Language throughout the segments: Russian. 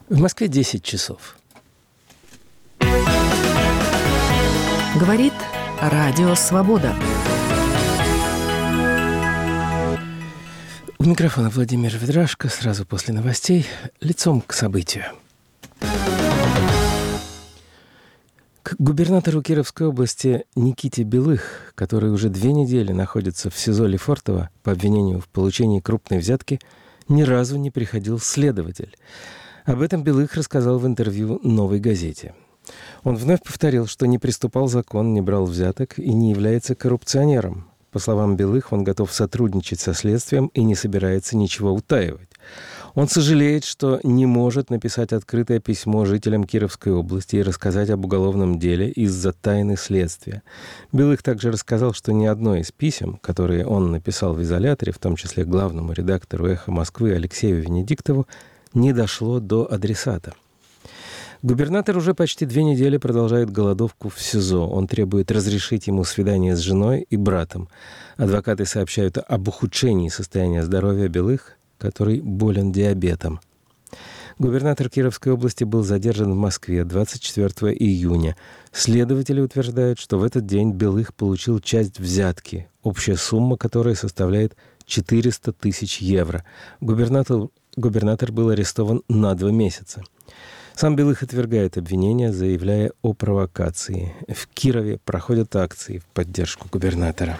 В Москве 10 часов. Говорит Радио Свобода. У микрофона Владимир Ведрашко. Сразу после новостей лицом к событию. К губернатору Кировской области Никите Белых, который уже 2 недели находится в СИЗО Лефортово по обвинению в получении крупной взятки, ни разу не приходил следователь. Об этом Белых рассказал в интервью «Новой газете». Он вновь повторил, что не приступал закон, не брал взяток и не является коррупционером. По словам Белых, он готов сотрудничать со следствием и не собирается ничего утаивать. Он сожалеет, что не может написать открытое письмо жителям Кировской области и рассказать об уголовном деле из-за тайны следствия. Белых также рассказал, что ни одно из писем, которые он написал в изоляторе, в том числе главному редактору «Эхо Москвы» Алексею Венедиктову, не дошло до адресата. Губернатор уже почти 2 недели продолжает голодовку в СИЗО. Он требует разрешить ему свидание с женой и братом. Адвокаты сообщают об ухудшении состояния здоровья Белых, который болен диабетом. Губернатор Кировской области был задержан в Москве 24 июня. Следователи утверждают, что в этот день Белых получил часть взятки, общая сумма которой составляет 400 тысяч евро. Губернатор был арестован на 2 месяца. Сам Белых отвергает обвинения, заявляя о провокации. В Кирове проходят акции в поддержку губернатора.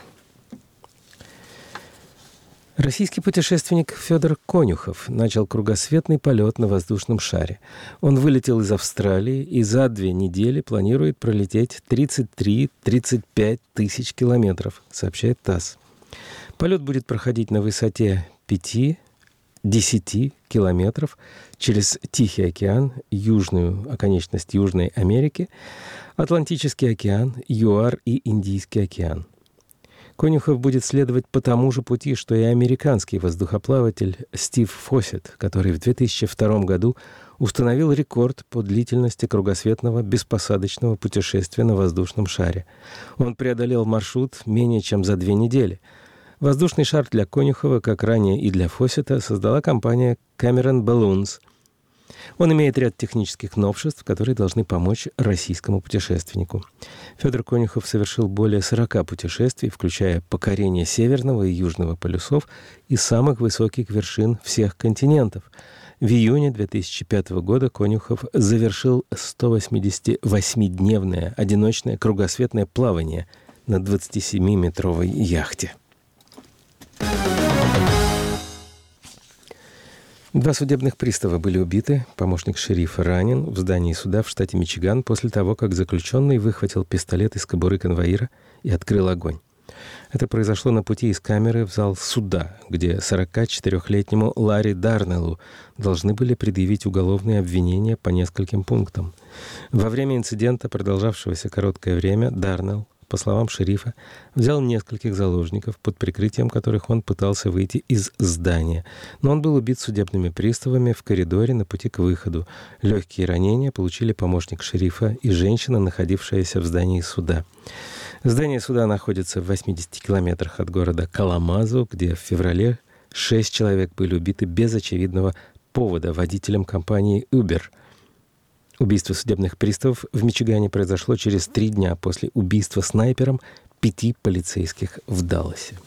Российский путешественник Федор Конюхов начал кругосветный полет на воздушном шаре. Он вылетел из Австралии и за 2 недели планирует пролететь 33-35 тысяч километров, сообщает ТАСС. Полет будет проходить на высоте 5-10 километров через Тихий океан, южную оконечность Южной Америки, Атлантический океан, ЮАР и Индийский океан. Конюхов будет следовать по тому же пути, что и американский воздухоплаватель Стив Фоссет, который в 2002 году установил рекорд по длительности кругосветного беспосадочного путешествия на воздушном шаре. Он преодолел маршрут менее чем за 2 недели. Воздушный шар для Конюхова, как ранее и для Фоссета, создала компания Cameron Balloons. Он имеет ряд технических новшеств, которые должны помочь российскому путешественнику. Федор Конюхов совершил более 40 путешествий, включая покорение Северного и Южного полюсов и самых высоких вершин всех континентов. В июне 2005 года Конюхов завершил 188-дневное одиночное кругосветное плавание на 27-метровой яхте. 2 судебных пристава были убиты, помощник шерифа ранен в здании суда в штате Мичиган после того, как заключенный выхватил пистолет из кобуры конвоира и открыл огонь. Это произошло на пути из камеры в зал суда, где 44-летнему Ларри Дарнеллу должны были предъявить уголовные обвинения по нескольким пунктам. Во время инцидента, продолжавшегося короткое время, Дарнелл, по словам шерифа, взял нескольких заложников, под прикрытием которых он пытался выйти из здания. Но он был убит судебными приставами в коридоре на пути к выходу. Легкие ранения получили помощник шерифа и женщина, находившаяся в здании суда. Здание суда находится в 80 километрах от города Каламазу, где в феврале 6 человек были убиты без очевидного повода водителем компании Uber. Убийство судебных приставов в Мичигане произошло через 3 дня после убийства снайпером 5 полицейских в Далласе.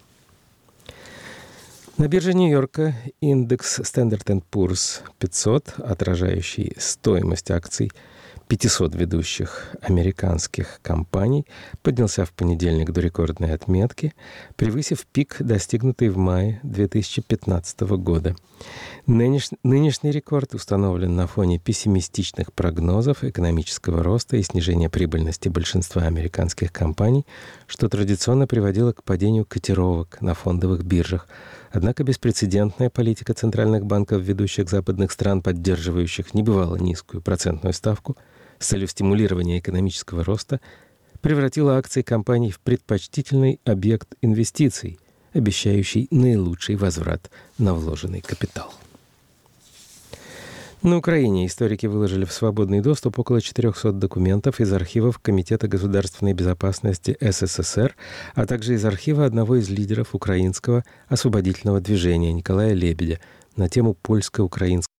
На бирже Нью-Йорка индекс Standard & Poor's 500, отражающий стоимость акций 500 ведущих американских компаний, поднялся в понедельник до рекордной отметки, превысив пик, достигнутый в мае 2015 года. Нынешний рекорд установлен на фоне пессимистичных прогнозов экономического роста и снижения прибыльности большинства американских компаний, что традиционно приводило к падению котировок на фондовых биржах. Однако беспрецедентная политика центральных банков ведущих западных стран, поддерживающих небывало низкую процентную ставку с целью стимулирования экономического роста, превратила акции компаний в предпочтительный объект инвестиций, обещающий наилучший возврат на вложенный капитал. На Украине историки выложили в свободный доступ около 400 документов из архивов Комитета государственной безопасности СССР, а также из архива одного из лидеров украинского освободительного движения Николая Лебедя на тему польско-украинского